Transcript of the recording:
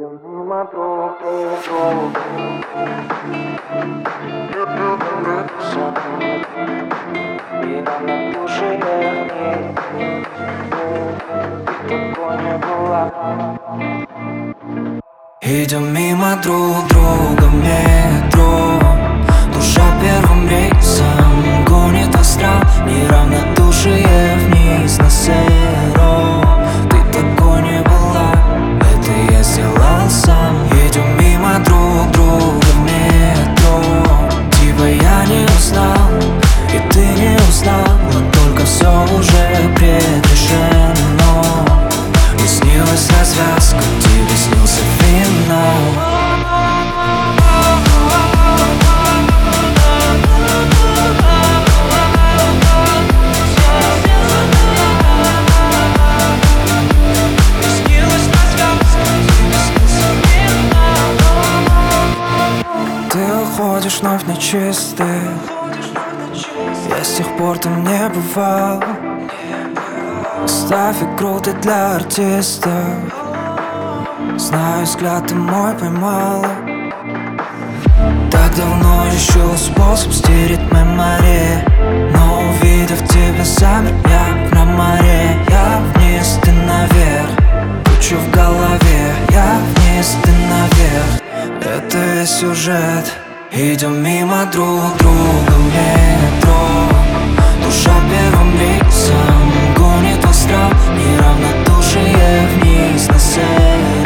Идем мимо друг друга. И равнодушие в ней. Ты такой не была. Идем мимо друг друга в метро. Душа первым рейсом гонит в астрал. Неравнодушие вниз на зеро. Ты такой не была, это я сделал сам. Идем мимо друг друга в метро. Типа я не узнал, и ты не узнала. Только все уже предрешено. Не снилась развязка, тебе снился финал. Ты уходишь вновь на чистый. Я с тех пор там не бывал. Оставь игру ты для артистов. Знаю, взгляд ты мой поймала. Так давно ищу способ стереть мемори. Но увидев тебя замер я на море. Я вниз, ты наверх. Тучу в голове. Я вниз, ты наверх. Это весь сюжет. Идем мимо друг друга в метро. Душа первым рейсом гонит в астрал. Неравнодушие вниз на зеро.